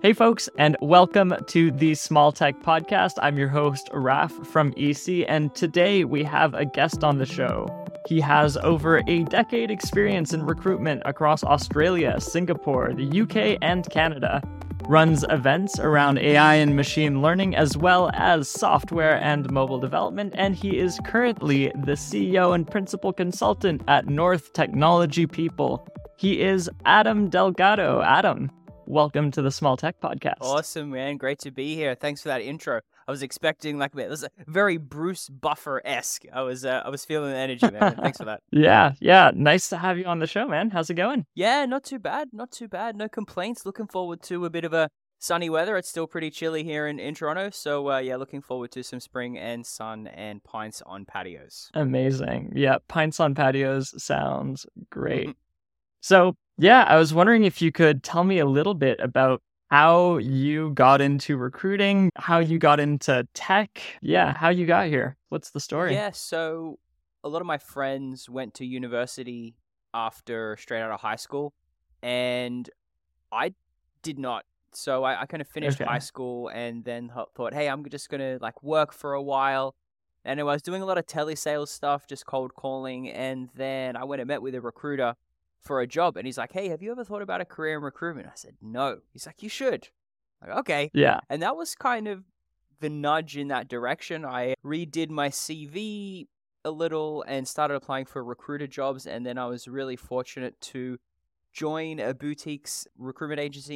Hey folks, and welcome to the Small Tech Podcast. I'm your host, Raf from EC, and today we have a guest on the show. He has over a decade experience in recruitment across Australia, Singapore, the UK, and Canada. Runs events around AI and machine learning, as well as software and mobile development, and he is currently the CEO and principal consultant at North Technology People. He is Adam Delgado. Adam, welcome to the Small Tech Podcast. Awesome, man. Great to be here. Thanks for that intro. I was expecting it was very Bruce Buffer-esque. I was feeling the energy, man. Thanks for that. Yeah. Nice to have you on the show, man. How's it going? Yeah, not too bad. No complaints. Looking forward to a bit of a sunny weather. It's still pretty chilly here in Toronto. So, looking forward to some spring and sun and pints on patios. Amazing. Yeah, pints on patios sounds great. So, yeah, I was wondering if you could tell me a little bit about how you got into recruiting, how you got into tech, how you got here. What's the story? Yeah, so a lot of my friends went to university after straight out of high school, and I did not. So I kind of finished high school and then thought, hey, I'm just going to work for a while. And I was doing a lot of telesales stuff, just cold calling, and then I went and met with a recruiter for a job, and he's like, hey, have you ever thought about a career in recruitment? I said, no. He's like, you should. I'm like, okay. Yeah. And that was kind of the nudge in that direction. I redid my CV a little and started applying for recruiter jobs, and then I was really fortunate to join a boutique's recruitment agency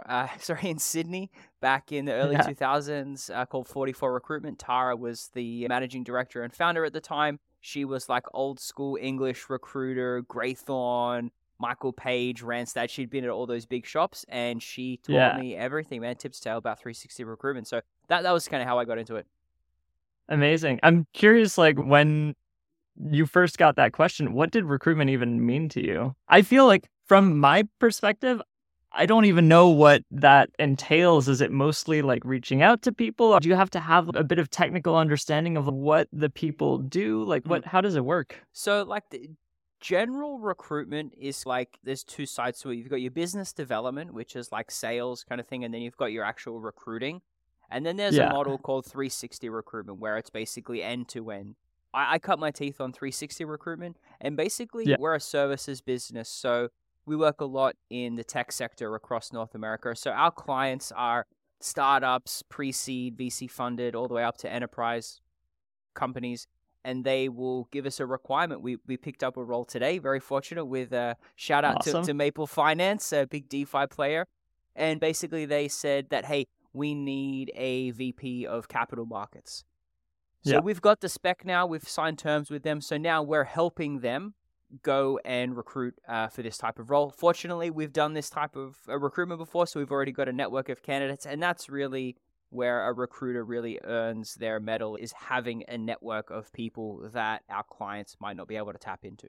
in Sydney back in the early 2000s called 44 Recruitment. Tara was the managing director and founder at the time. She was like old school English recruiter, Graythorne, Michael Page, Randstad. She'd been at all those big shops, and she taught me everything, man, tips to tail about 360 recruitment. So that was kind of how I got into it. Amazing. I'm curious, when you first got that question, what did recruitment even mean to you? I feel like from my perspective, I don't even know what that entails. Is it mostly reaching out to people? Or do you have to have a bit of technical understanding of what the people do? How does it work? So the general recruitment is there's two sides to it. You've got your business development, which is sales kind of thing. And then you've got your actual recruiting. And then there's a model called 360 recruitment, where it's basically end to end. I cut my teeth on 360 recruitment, and basically we're a services business. So we work a lot in the tech sector across North America. So our clients are startups, pre-seed, VC funded, all the way up to enterprise companies. And they will give us a requirement. We picked up a role today, very fortunate, with a shout out to Maple Finance, a big DeFi player. And basically they said that, hey, we need a VP of capital markets. So we've got the spec now. We've signed terms with them. So now we're helping them go and recruit for this type of role. Fortunately, we've done this type of recruitment before, so we've already got a network of candidates, and that's really where a recruiter really earns their medal, is having a network of people that our clients might not be able to tap into.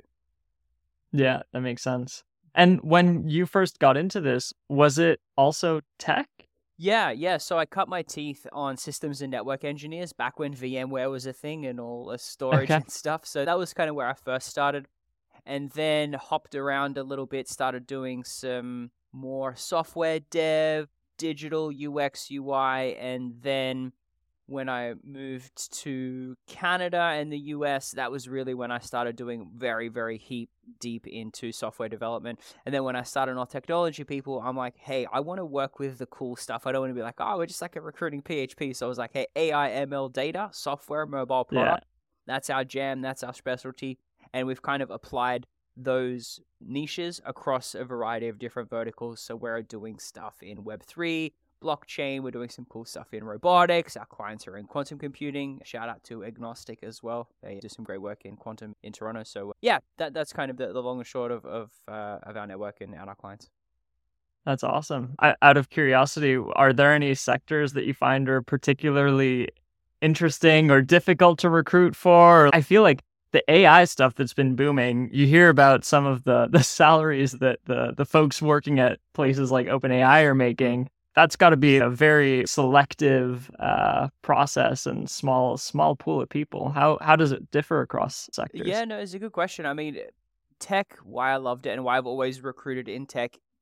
Yeah, that makes sense. And when you first got into this, was it also tech? Yeah. So I cut my teeth on systems and network engineers back when VMware was a thing and all the storage and stuff. So that was kind of where I first started. And then hopped around a little bit, started doing some more software dev, digital UX, UI. And then when I moved to Canada and the US, that was really when I started doing very, very deep into software development. And then when I started North Technology People, I'm like, hey, I want to work with the cool stuff. I don't want to be like, oh, we're just a recruiting PHP. So I was like, hey, AI, ML, data, software, mobile product. That's our jam. That's our specialty. And we've kind of applied those niches across a variety of different verticals. So we're doing stuff in Web3, blockchain. We're doing some cool stuff in robotics. Our clients are in quantum computing. Shout out to Agnostic as well. They do some great work in quantum in Toronto. So that's kind of the long and short of our network and our clients. That's awesome. Out of curiosity, are there any sectors that you find are particularly interesting or difficult to recruit for? I feel like the AI stuff that's been booming, you hear about some of the salaries that the folks working at places like OpenAI are making. That's got to be a very selective process and small pool of people. How does it differ across sectors? Yeah, no, it's a good question. I mean, tech, why I loved it and why I've always recruited in tech,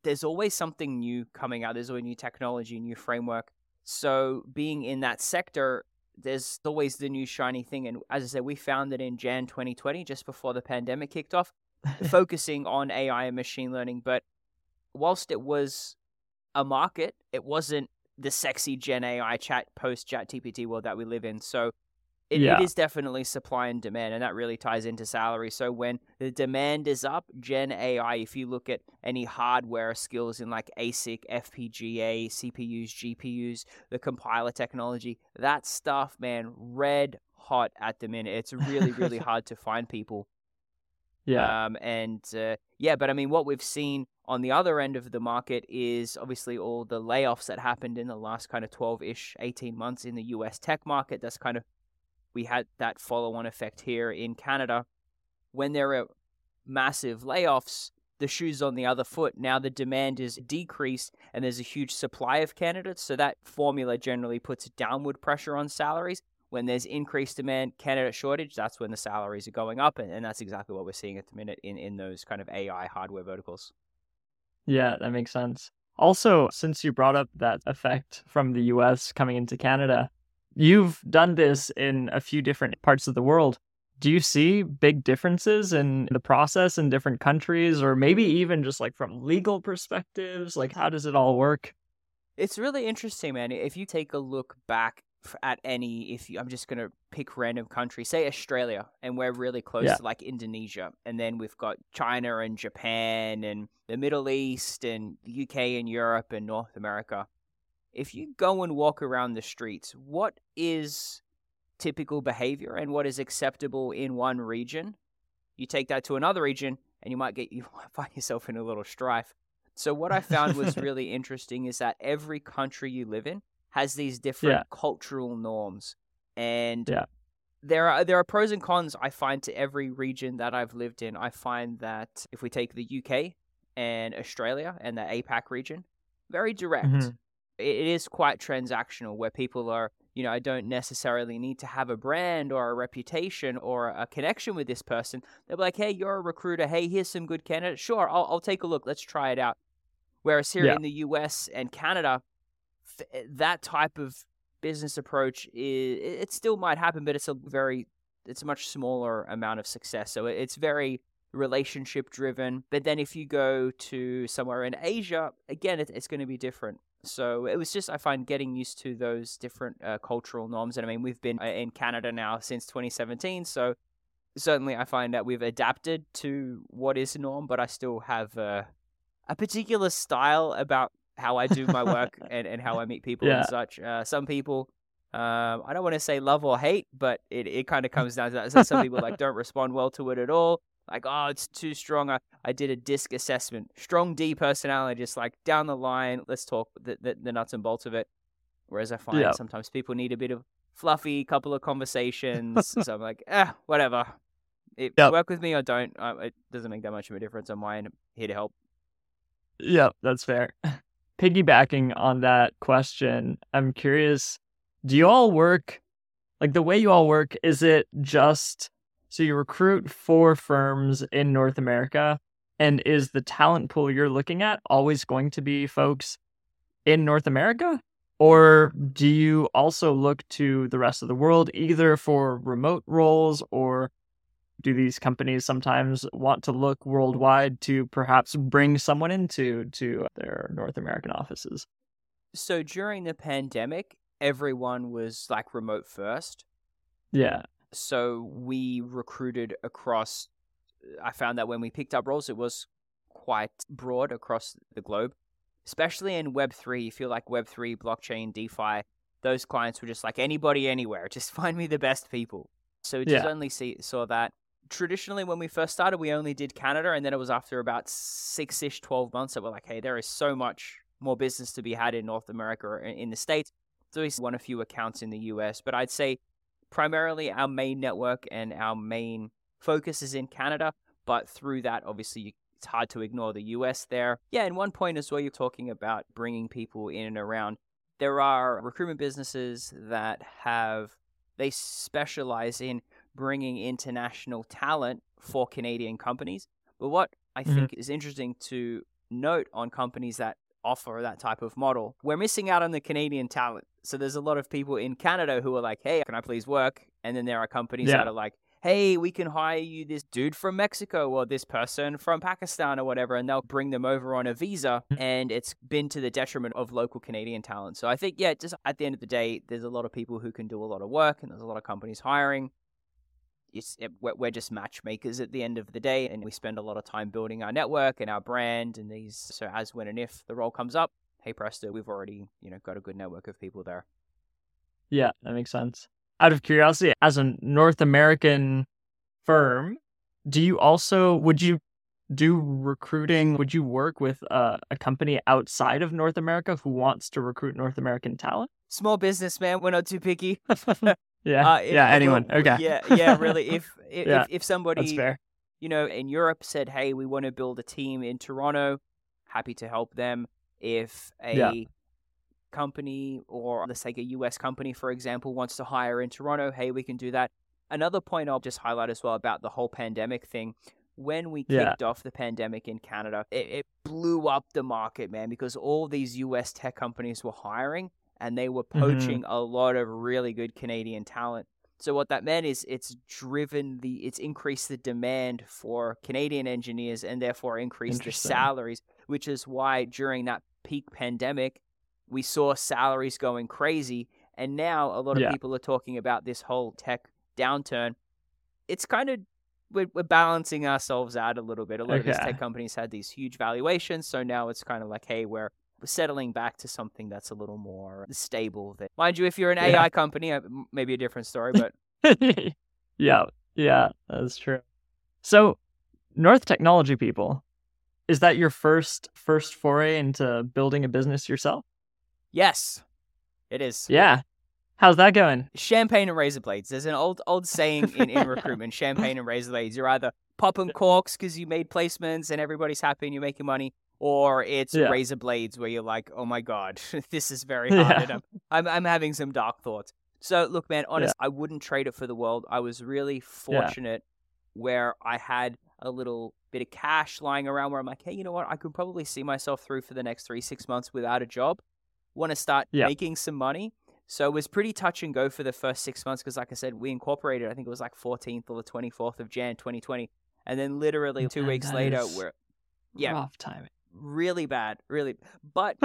there's always something new coming out. There's always new technology, new framework. So being in that sector, there's always the new shiny thing. And as I said, we found it in Jan 2020, just before the pandemic kicked off, focusing on AI and machine learning. But whilst it was a market, it wasn't the sexy Gen AI post-Chat GPT world that we live in. So it is definitely supply and demand, and that really ties into salary. So when the demand is up, Gen AI, if you look at any hardware skills in like ASIC, FPGA, CPUs, GPUs, the compiler technology, that stuff, man, red hot at the minute. It's really, really hard to find people. Yeah. But I mean, what we've seen on the other end of the market is obviously all the layoffs that happened in the last kind of 12-ish, 18 months in the US tech market. That's kind of, we had that follow-on effect here in Canada. When there are massive layoffs, the shoe's on the other foot. Now the demand is decreased and there's a huge supply of candidates. So that formula generally puts downward pressure on salaries. When there's increased demand, candidate shortage, that's when the salaries are going up. And that's exactly what we're seeing at the minute in those kind of AI hardware verticals. Yeah, that makes sense. Also, since you brought up that effect from the US coming into Canada, you've done this in a few different parts of the world. Do you see big differences in the process in different countries, or maybe even just like from legal perspectives? Like, how does it all work? It's really interesting, man. If you take a look back at I'm just going to pick random country, say Australia, and we're really close to like Indonesia, and then we've got China and Japan and the Middle East and the UK and Europe and North America. If you go and walk around the streets, what is typical behavior and what is acceptable in one region? You take that to another region and you might find yourself in a little strife. So what I found was really interesting is that every country you live in has these different cultural norms. And there are pros and cons, I find, to every region that I've lived in. I find that if we take the UK and Australia and the APAC region, very direct. Mm-hmm. It is quite transactional, where people are, I don't necessarily need to have a brand or a reputation or a connection with this person. They'll be like, hey, you're a recruiter. Hey, here's some good candidates. Sure, I'll take a look. Let's try it out. Whereas here in the US and Canada, that type of business approach, it still might happen, but it's a much smaller amount of success. So it's very relationship driven. But then if you go to somewhere in Asia, again, it's going to be different. So it was just, I find, getting used to those different cultural norms. And I mean, we've been in Canada now since 2017. So certainly I find that we've adapted to what is norm, but I still have a particular style about how I do my work and how I meet people and such. Some people, I don't want to say love or hate, but it kind of comes down to that. So some people like don't respond well to it at all. Like, oh, it's too strong. I did a DISC assessment. Strong D personality, just like down the line, let's talk the nuts and bolts of it. Whereas I find sometimes people need a bit of fluffy couple of conversations. So I'm like, whatever. Work with me or don't. It doesn't make that much of a difference on my end. I'm here to help. Yeah, that's fair. Piggybacking on that question, I'm curious, do you all work, like the way you all work, is it just, so you recruit for firms in North America, and is the talent pool you're looking at always going to be folks in North America? Or do you also look to the rest of the world, either for remote roles, or do these companies sometimes want to look worldwide to perhaps bring someone into their North American offices? So during the pandemic, everyone was like remote first. Yeah. So we recruited across, I found that when we picked up roles, it was quite broad across the globe, especially in Web3. You feel like Web3, blockchain, DeFi, those clients were just like anybody, anywhere. Just find me the best people. So we just only saw that. Traditionally, when we first started, we only did Canada, and then it was after about 6-ish, 12 months that we're like, hey, there is so much more business to be had in North America or in the States. So we won a few accounts in the US, but I'd say primarily our main network and our main focus is in Canada, but through that, obviously, it's hard to ignore the US there. Yeah, and one point as well, you're talking about bringing people in and around. There are recruitment businesses that they specialize in bringing international talent for Canadian companies. But what I think is interesting to note on companies that offer that type of model. We're missing out on the Canadian talent. So there's a lot of people in Canada who are like, hey, can I please work? And then there are companies that are like, hey, we can hire you this dude from Mexico or this person from Pakistan or whatever, and they'll bring them over on a visa. And it's been to the detriment of local Canadian talent. So I think, just at the end of the day, there's a lot of people who can do a lot of work and there's a lot of companies hiring. We're just matchmakers at the end of the day, and we spend a lot of time building our network and our brand and these. So as, when, and if the role comes up, hey presto, we've already, got a good network of people there. Yeah, that makes sense. Out of curiosity, as a North American firm, would you do recruiting? Would you work with a company outside of North America who wants to recruit North American talent? Small business, man. We're not too picky. Anyone. Okay. Really. If somebody, that's fair. In Europe said, hey, we want to build a team in Toronto, happy to help them. If a company, or let's take a US company, for example, wants to hire in Toronto, hey, we can do that. Another point I'll just highlight as well about the whole pandemic thing. When we kicked off the pandemic in Canada, it blew up the market, man, because all these US tech companies were hiring and they were poaching a lot of really good Canadian talent. So what that meant is it's increased the demand for Canadian engineers and therefore increased the salaries, which is why during that peak pandemic, we saw salaries going crazy. And now a lot of people are talking about this whole tech downturn. It's kind of, we're balancing ourselves out a little bit. A lot of these tech companies had these huge valuations. So now it's kind of like, hey, we're settling back to something that's a little more stable. That, mind you, if you're an AI company, maybe a different story, but yeah, that's true. So, North Technology people, is that your first foray into building a business yourself? Yes, it is. Yeah. How's that going? Champagne and razor blades. There's an old saying in recruitment, champagne and razor blades. You're either popping corks because you made placements and everybody's happy and you're making money, or it's razor blades where you're like, oh my God, this is very hard. And I'm having some dark thoughts. So look, man, honestly, I wouldn't trade it for the world. I was really fortunate where I had a little bit of cash lying around where I'm like, hey, you know what? I could probably see myself through for the next 3-6 months without a job. Want to start making some money. So it was pretty touch and go for the first 6 months because, like I said, we incorporated, I think it was like 14th or the 24th of Jan 2020. And then literally 2 weeks later, we're rough timing. Really bad, really. But,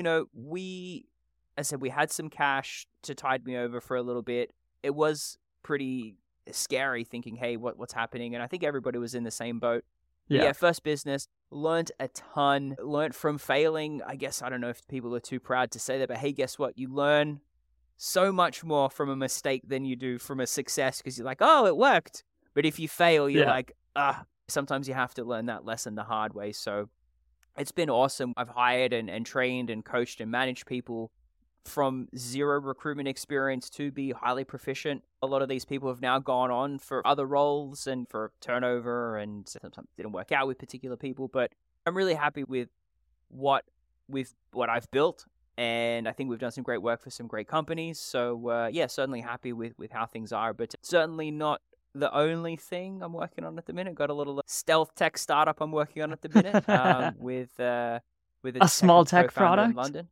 I said we had some cash to tide me over for a little bit. It was pretty scary thinking, hey, what's happening? And I think everybody was in the same boat. Yeah, first business, learned a ton, learned from failing. I guess, I don't know if people are too proud to say that, but hey, guess what? You learn so much more from a mistake than you do from a success because you're like, oh, it worked. But if you fail, you're like, sometimes you have to learn that lesson the hard way. So it's been awesome. I've hired and trained and coached and managed people from zero recruitment experience to be highly proficient. A lot of these people have now gone on for other roles and for turnover, and sometimes didn't work out with particular people. But I'm really happy with what I've built, and I think we've done some great work for some great companies. So certainly happy with how things are, but certainly not the only thing I'm working on at the minute. Got a little stealth tech startup I'm working on at the minute with a small tech product in London.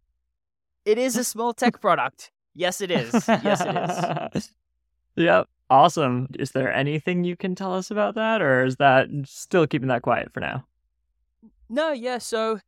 It is a small tech product. Yes, it is. Yes, it is. Yep. Awesome. Is there anything you can tell us about that, or is that still keeping that quiet for now? No, yeah. So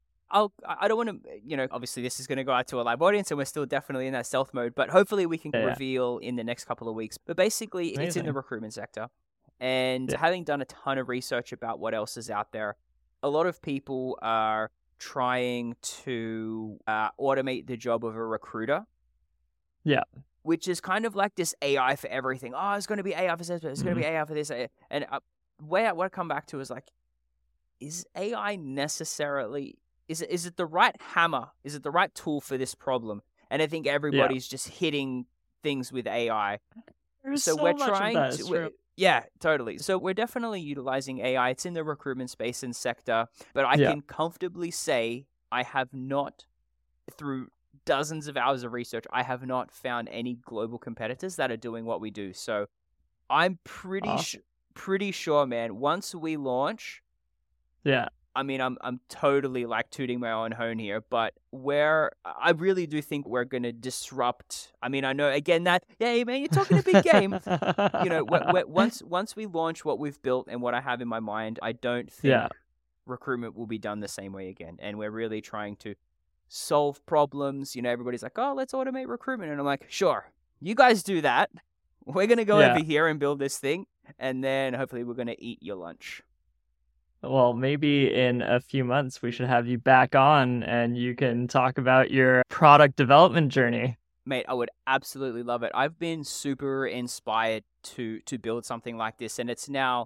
I don't want to, obviously this is going to go out to a live audience and we're still definitely in that stealth mode, but hopefully we can reveal in the next couple of weeks. But basically it's in the recruitment sector, and having done a ton of research about what else is out there, a lot of people are trying to automate the job of a recruiter. Yeah. Which is kind of like this AI for everything. Oh, it's going to be AI for this, it's going to be AI for this. And what I come back to is like, is AI necessarily, is it the right hammer? Is it the right tool for this problem? And I think everybody's just hitting things with AI. So we're trying to... Yeah, totally. So we're definitely utilizing AI. It's in the recruitment space and sector, but I can comfortably say I have not, through dozens of hours of research, I have not found any global competitors that are doing what we do. So I'm pretty sure, man, once we launch, I'm totally like tooting my own horn here, but where I really do think we're going to disrupt. I mean, I know again that, yeah, man, you're talking a big game. Once we launch what we've built and what I have in my mind, I don't think recruitment will be done the same way again. And we're really trying to solve problems. Everybody's like, oh, let's automate recruitment. And I'm like, sure, you guys do that. We're going to go over here and build this thing. And then hopefully we're going to eat your lunch. Well, maybe in a few months we should have you back on and you can talk about your product development journey. Mate, I would absolutely love it. I've been super inspired to build something like this. And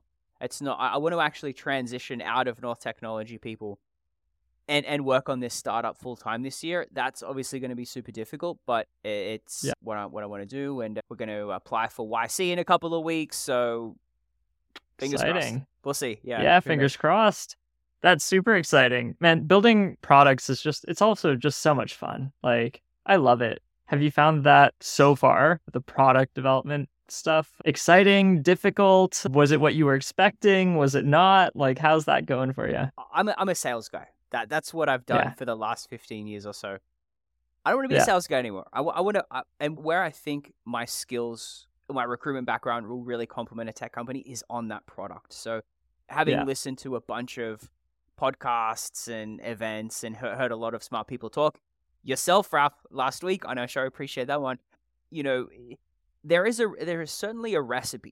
I want to actually transition out of North Technology people and work on this startup full time this year. That's obviously going to be super difficult, but it's what I want to do. And we're going to apply for YC in a couple of weeks. So fingers crossed. We'll see. Yeah, fingers crossed. That's super exciting. Man, building products it's also just so much fun. Like, I love it. Have you found that so far, the product development stuff, exciting, difficult? Was it what you were expecting? Was it not? Like, how's that going for you? I'm a sales guy. That's what I've done for the last 15 years or so. I don't want to be a sales guy anymore. I want to, and where I think my skills, my recruitment background will really complement a tech company is on that product. So having listened to a bunch of podcasts and events and heard a lot of smart people talk, yourself, Ralph, last week, I know, sure, I appreciate that one. There is certainly a recipe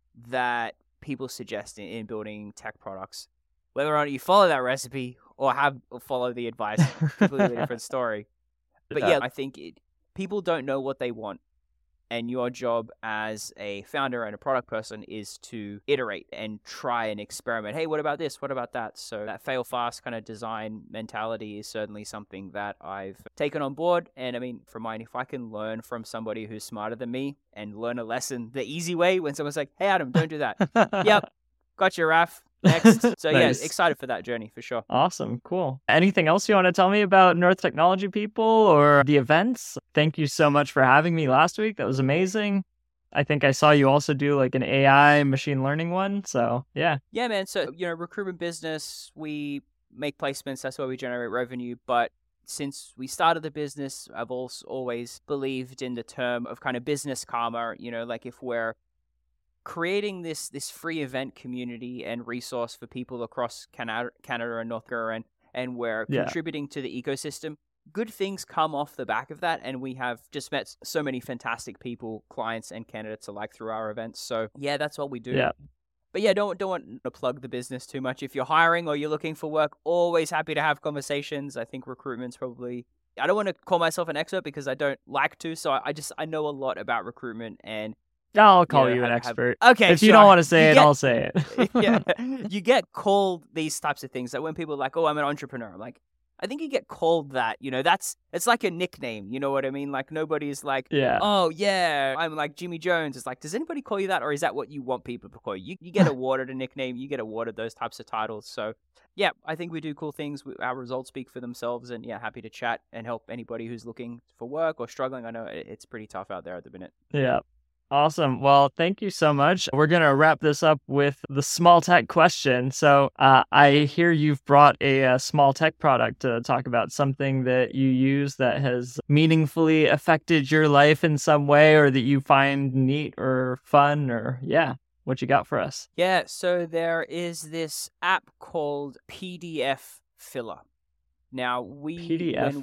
that people suggest in building tech products. Whether or not you follow that recipe or follow the advice, completely different story. But I think people don't know what they want. And your job as a founder and a product person is to iterate and try and experiment. Hey, what about this? What about that? So that fail fast kind of design mentality is certainly something that I've taken on board. And I mean, for mine, if I can learn from somebody who's smarter than me and learn a lesson the easy way when someone's like, hey, Adam, don't do that. Yep. Gotcha, Raph. Next. So nice. Excited for that journey for sure. Awesome. Cool. Anything else you want to tell me about North Technology people or the events? Thank you so much for having me last week. That was amazing. I think I saw you also do like an AI machine learning one. So yeah. Yeah, man. So, recruitment business, we make placements. That's where we generate revenue. But since we started the business, I've also always believed in the term of kind of business karma, like if we're creating this free event community and resource for people across Canada and North America, and we're contributing to the ecosystem, good things come off the back of that. And we have just met so many fantastic people, clients and candidates alike through our events. So yeah, that's what we do. Yeah. But yeah, don't want to plug the business too much. If you're hiring or you're looking for work, always happy to have conversations. I think recruitment's probably, I don't want to call myself an expert because I don't like to. So I know a lot about recruitment, and I'll call you an expert. Okay, if you don't want to say it, I'll say it. Yeah, you get called these types of things. Like when people are like, "Oh, I'm an entrepreneur," I'm like, I think you get called that. It's like a nickname. You know what I mean? Like nobody's like, "Oh yeah, I'm like Jimmy Jones." It's like, does anybody call you that, or is that what you want people to call you? You get awarded a nickname. You get awarded those types of titles. So yeah, I think we do cool things. Our results speak for themselves, and yeah, happy to chat and help anybody who's looking for work or struggling. I know it's pretty tough out there at the minute. Yeah. Awesome. Well, thank you so much. We're going to wrap this up with the small tech question. So I hear you've brought a small tech product to talk about, something that you use that has meaningfully affected your life in some way, or that you find neat or fun, or what you got for us? Yeah. So there is this app called PDF Filler. Now, when we get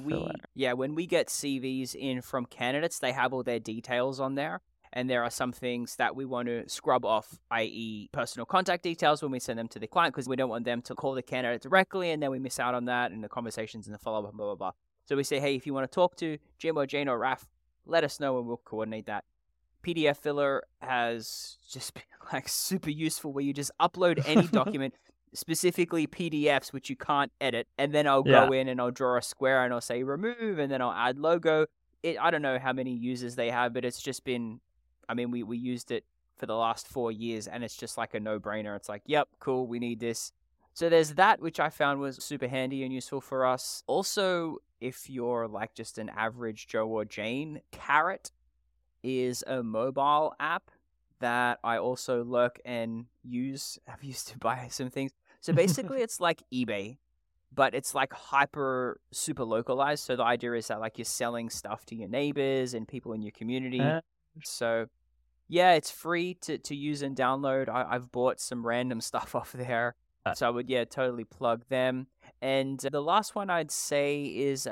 CVs in from candidates, they have all their details on there. And there are some things that we want to scrub off, i.e. personal contact details when we send them to the client, because we don't want them to call the candidate directly and then we miss out on that and the conversations and the follow-up, blah, blah, blah. So we say, hey, if you want to talk to Jim or Jane or Raph, let us know and we'll coordinate that. PDF Filler has just been like super useful, where you just upload any document, specifically PDFs, which you can't edit. And then I'll go in and I'll draw a square and I'll say remove, and then I'll add logo. I don't know how many users they have, but it's just been, I mean, we used it for the last 4 years and it's just like a no-brainer. It's like, yep, cool, we need this. So there's that, which I found was super handy and useful for us. Also, if you're like just an average Joe or Jane, Carrot is a mobile app that I also lurk and use. I've used to buy some things. So basically it's like eBay, but it's like super localized. So the idea is that like you're selling stuff to your neighbors and people in your community. So yeah, it's free to use and download. I've bought some random stuff off there. So I would, totally plug them. And the last one I'd say is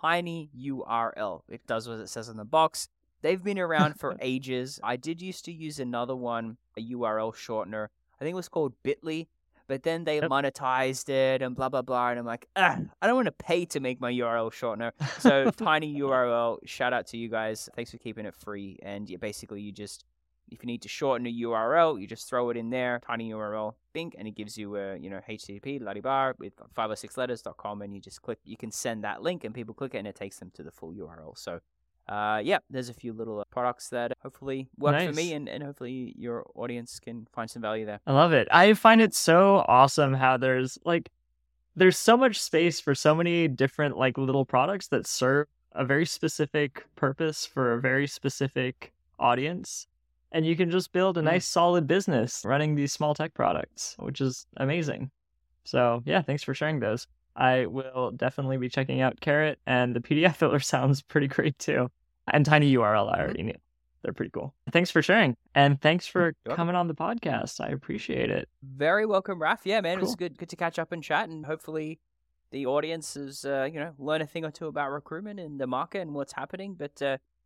TinyURL. It does what it says on the box. They've been around for ages. I did used to use another one, a URL shortener. I think it was called Bitly. But then they monetized it and blah, blah, blah. And I'm like, I don't want to pay to make my URL shortener. So TinyURL, shout out to you guys. Thanks for keeping it free. And basically you just, if you need to shorten a URL, you just throw it in there, TinyURL, bing, and it gives you a, HTTP, ladibar, with 5 or 6 letters.com, and you just click, you can send that link, and people click it, and it takes them to the full URL. So, there's a few little products that hopefully work for me, and hopefully your audience can find some value there. I love it. I find it so awesome how there's so much space for so many different little products that serve a very specific purpose for a very specific audience. And you can just build a nice solid business running these small tech products, which is amazing. So yeah, thanks for sharing those. I will definitely be checking out Carrot, and the PDF filler sounds pretty great too. And TinyURL, I already knew. They're pretty cool. Thanks for sharing. And thanks for coming on the podcast. I appreciate it. Very welcome, Raf. Yeah, man, Cool. It was good to catch up and chat, and hopefully the audience has, learn a thing or two about recruitment and the market and what's happening. But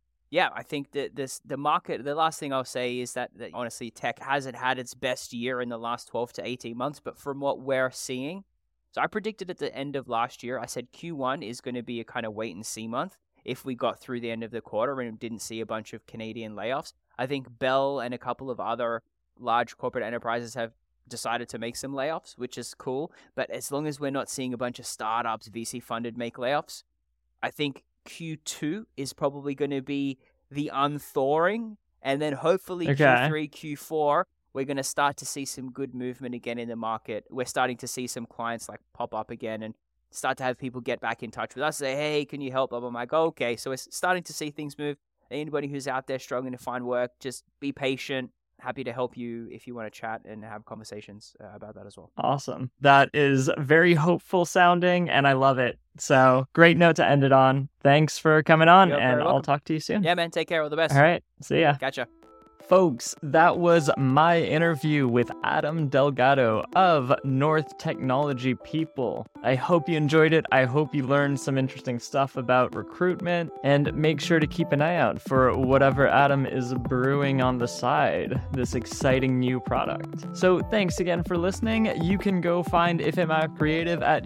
I think that the market, the last thing I'll say is that honestly, tech hasn't had its best year in the last 12 to 18 months. But from what we're seeing, so I predicted at the end of last year, I said Q1 is going to be a kind of wait and see month if we got through the end of the quarter and didn't see a bunch of Canadian layoffs. I think Bell and a couple of other large corporate enterprises have decided to make some layoffs, which is cool. But as long as we're not seeing a bunch of startups, VC funded, make layoffs, I think Q2 is probably going to be the unthawing, and then hopefully Q3, Q4, we're going to start to see some good movement again in the market. We're starting to see some clients pop up again and start to have people get back in touch with us, say, hey, can you help? I'm like, okay. So we're starting to see things move. Anybody who's out there struggling to find work, just be patient. Happy to help you if you want to chat and have conversations about that as well. Awesome. That is very hopeful sounding, and I love it. So great note to end it on. Thanks for coming on, and I'll talk to you soon. Yeah, man. Take care. All the best. All right. See ya. Gotcha. Folks, that was my interview with Adam Delgado of North Technology People. I hope you enjoyed it. I hope you learned some interesting stuff about recruitment, and make sure to keep an eye out for whatever Adam is brewing on the side, this exciting new product. So thanks again for listening. You can go find If It Matter Creative at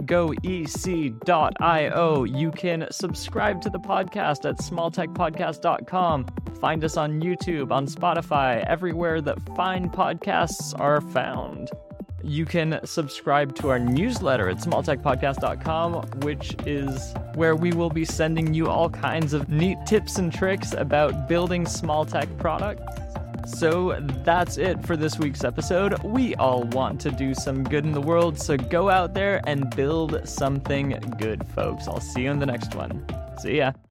goec.io. You can subscribe to the podcast at smalltechpodcast.com. Find us on YouTube, on Spotify, everywhere that fine podcasts are found. You can subscribe to our newsletter at smalltechpodcast.com, which is where we will be sending you all kinds of neat tips and tricks about building small tech products. So that's it for this week's episode. We all want to do some good in the world, so go out there and build something good, folks. I'll see you in the next one. See ya.